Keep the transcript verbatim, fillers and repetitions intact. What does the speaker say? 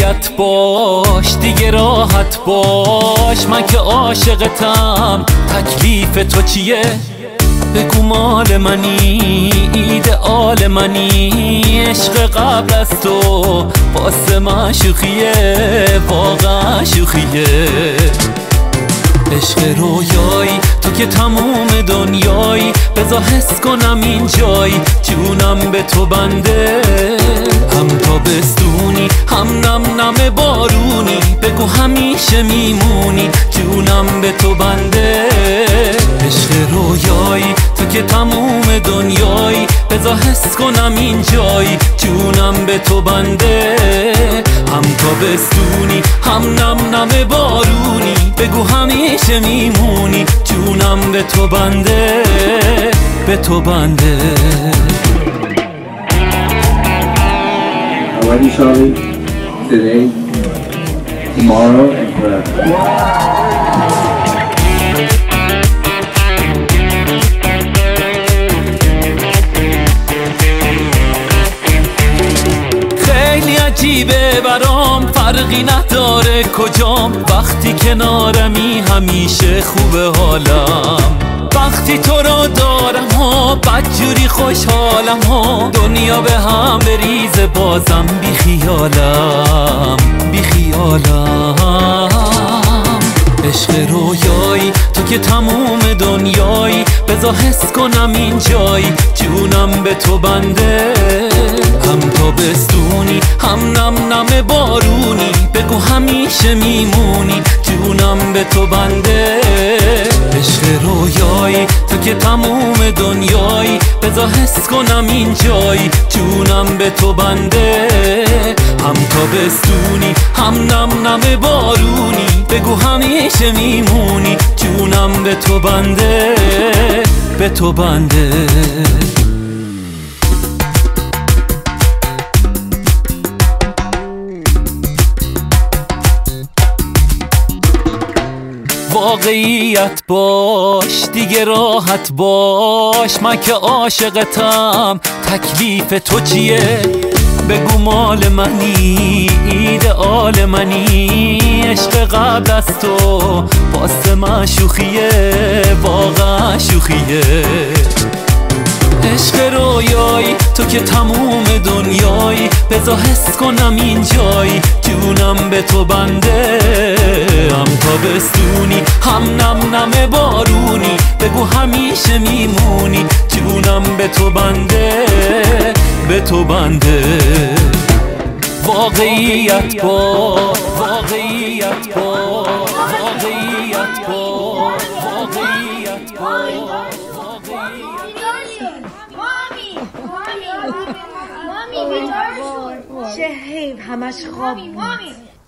واقعیت باش، دیگه راحت باش، من که عاشقتم، تکلیف تو چیه؟ بگو مال منی، ایدئال منی، عشق قبل از تو واسه من شوخیه، واقعا شوخیه. عشق رویایی تو که تموم دنیایی، بذار حس کنم این جایی، جونم به تو بنده. هم تابستونی هم نم نم بارونی، بگو همیشه میمونی، جونم به تو بنده. عشق رویایی تو که تموم دنیایی، بذار حس کنم این جایی، جونم به تو بنده. هم تابستونی هم نم نم بارونی، بگو همیشه میمونی، جونم به تو بنده، به تو بنده. I love you, Charlie, today, tomorrow, and forever. عجیبه برام، فرقی نداره کجام، وقتی کنارمی همیشه خوبه حالم. وقتی تو رو دارم ها، بدجوری خوشحالم ها، دنیا به هم بریزه بازم بی خیالم، بی خیالم. عشق رویایی تو که تموم دنیایی، بذار حس کنم این جایی، جونم به تو بنده. هم تابستونی هم نم نم بارونی، بگو همیشه میمونی، جونم به تو بنده. عشق رویایی تو که تموم دنیایی، بذار حس کنم این جایی، جونم به تو بنده. هم تابستونی هم نم نم بارونی، بگو همیشه میمونی، جونم به تو بنده، به تو بنده. واقعیت باش، دیگه راحت باش، من که عاشقتم، تکلیف تو چیه؟ بگو مال منی، ایدئال منی، عشق قبل از تو واسه من شوخیه، واقعا شوخیه. عشق رویایی تو که تموم دنیایی، بذار حس کنم این جایی، جونم به تو بنده. هم تابستونی هم نم نم بارونی، بگو همیشه میمونی، جونم به تو بنده، به تو بنده. واقعیت با واقعیت با واقعیت با واقعیت با چه حیف همش خواب بود.